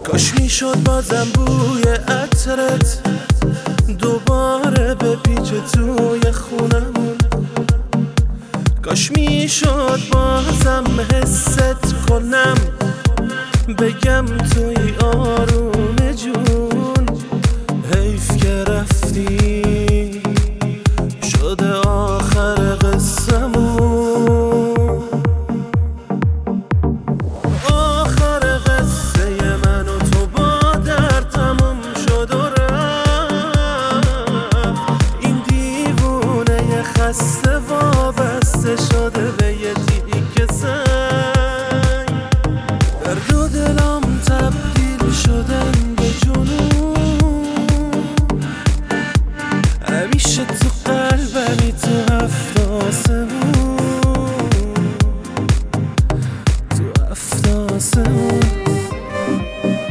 کاش میشد بازم بوی عطرت دوباره بپیچه توی خونمون. کاش میشد بازم حست کنم بگم توی